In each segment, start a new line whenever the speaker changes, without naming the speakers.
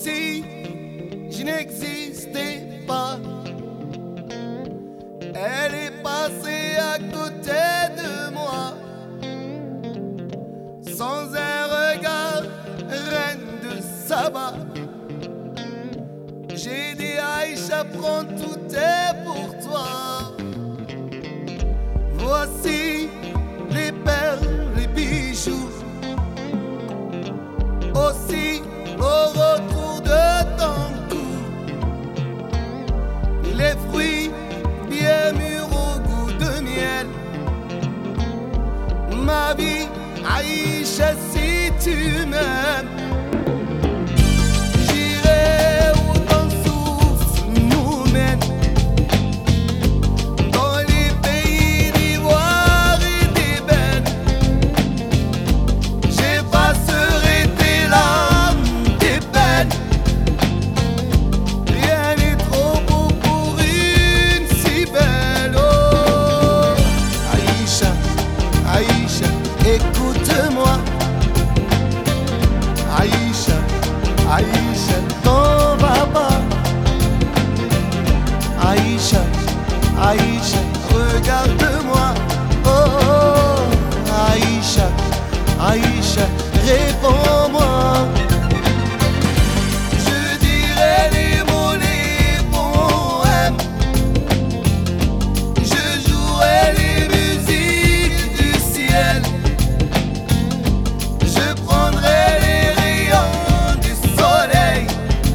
si je n'existais pas. Elle est passée à côté de moi, sans un regard, reine de Saba. J'ai dit Aïcha, prends tout est pour toi. Voici les perles, les bijoux, aussi au retour de ton cou, les fruits bien mûrs au goût de miel. Ma vie, Aïcha, si tu m'aimes, j'irai où ton souffle nous mène, dans les pays d'ivoire et d'ébène. J'effacerai tes larmes, tes peines. Rien n'est trop beau pour une si belle. Oh, Aïcha, Aïcha, écoute-moi. Aïcha, Aïcha, t'en vas pas. Aïcha, Aïcha, regarde-moi. Oh, Aïcha, Aïcha, réponds-moi. Je dirai les mots, les poèmes. Je jouerai les musiques du ciel. Je prendrai les rayons du soleil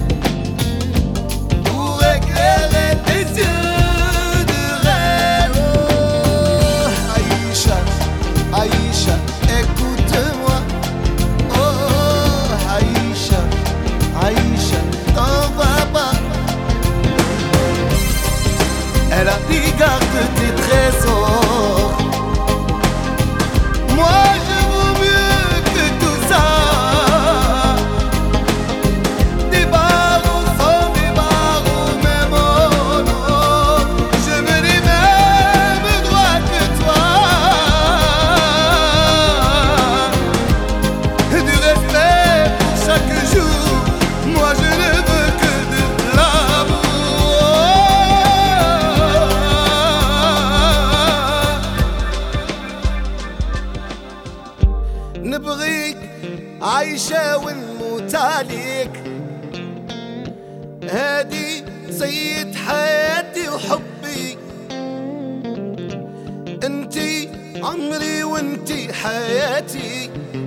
pour éclairer tes yeux de rêve. Oh, Aïcha, Aïcha, écoute-moi. Oh, Aïcha, Aïcha, t'en vas pas. Elle a pris garde de tes trésors. Moi je vaux mieux que tout ça. Des barreaux sans des barreaux, même oh non. Je veux les mêmes droits que toi. Du respect pour chaque jour. Moi je ne veux que de l'amour. نبغيك عايشة ونموت عليك. هادي سيد حياتي وحبي. انتي عمري وانتي حياتي.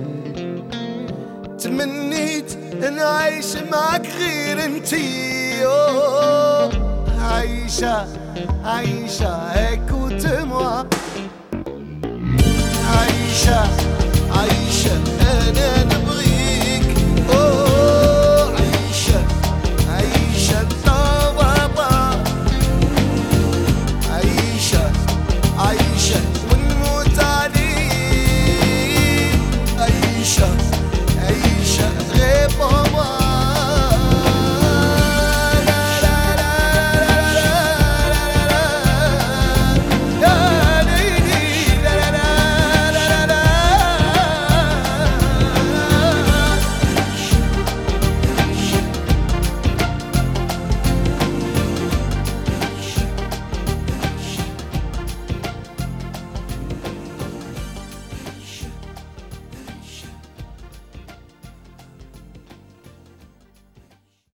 تمنيت نعيش معك غير انتي. أوه، عايشة، عايشة، écoute-moi. عايشة، عايشة، أنا